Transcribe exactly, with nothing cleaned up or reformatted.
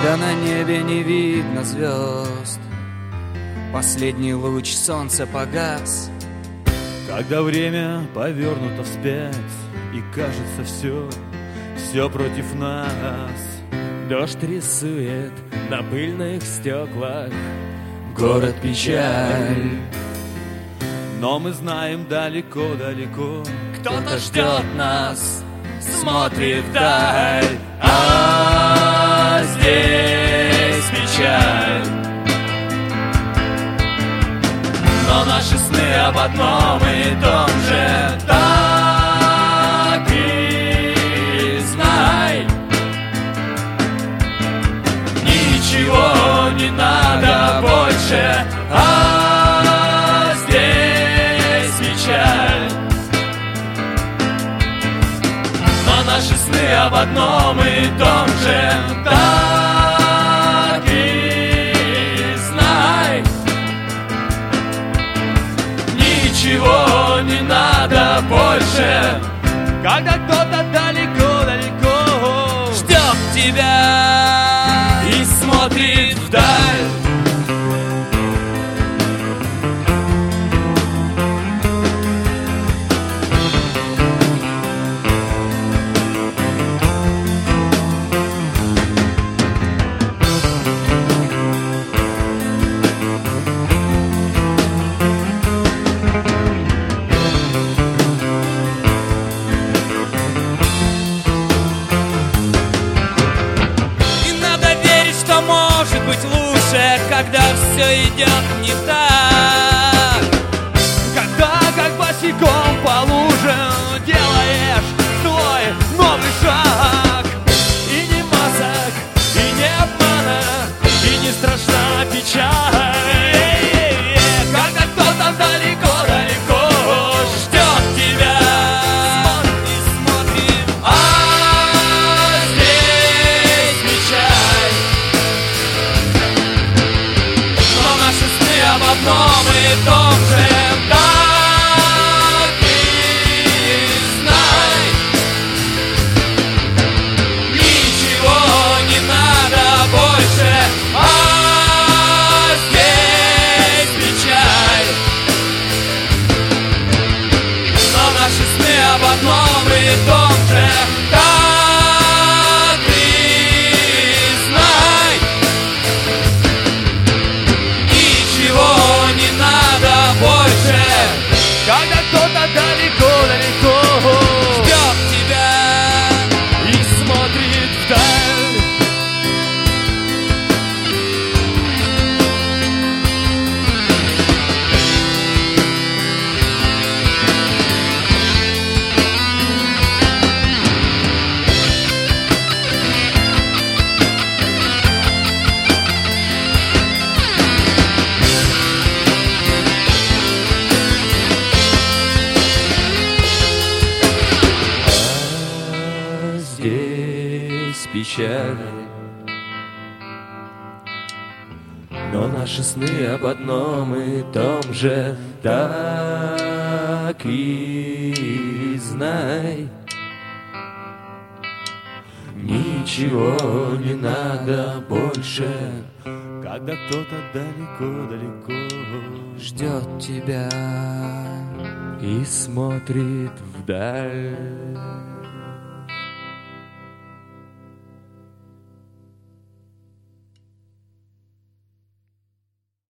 когда на небе не видно звезд, последний луч солнца погас, когда время повернуто вспять и кажется все, все против нас. Дождь рисует на пыльных стеклах город печаль. Но мы знаем далеко-далеко кто-то ждет нас, смотрит вдаль, а здесь печаль. Но наши сны об одном и том же, так и знай. Ничего не надо больше, а здесь печаль. Но наши сны об одном и том же, так и знай. Ничего не надо больше, когда кто-то далеко-далеко ждет тебя и смотрит вдаль. Когда все идет не так, когда как босиком по лужам делаешь свой новый шаг. И ни масок, и ни обмана, и не страшна печаль. Когда кто-то далеко-далеко ждет тебя и смотрит, а здесь печаль. Но наши сны об одном и том же, так и знай. Ничего не надо больше, а здесь печаль. Но наши сны об одном и том же, так и знай. Ничего не надо больше, когда кто-то далеко-далеко ждет тебя и смотрит вдаль. Здесь печаль, но наши сны об одном и том же, так и знай. Ничего не надо больше, когда кто-то далеко-далеко ждет тебя и смотрит вдаль.